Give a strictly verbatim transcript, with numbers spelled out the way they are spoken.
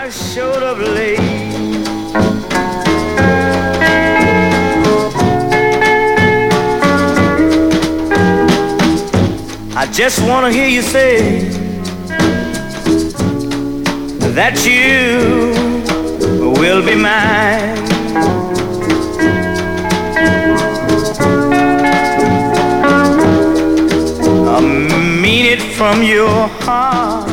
I showed up late. I just want to hear you say that you will be mine. I mean it from your heart.